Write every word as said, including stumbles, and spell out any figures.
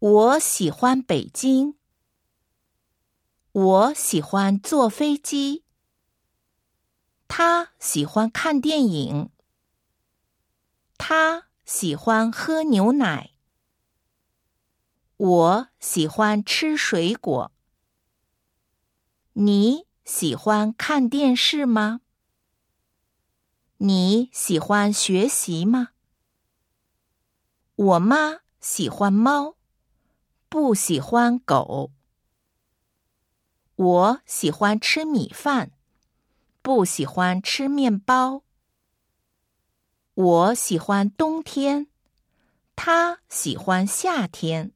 我喜欢北京。我喜欢坐飞机。他喜欢看电影。他喜欢喝牛奶。我喜欢吃水果。你喜欢看电视吗？你喜欢学习吗？我妈喜欢猫，不喜欢狗。我喜欢吃米饭，不喜欢吃面包。我喜欢冬天，她喜欢夏天。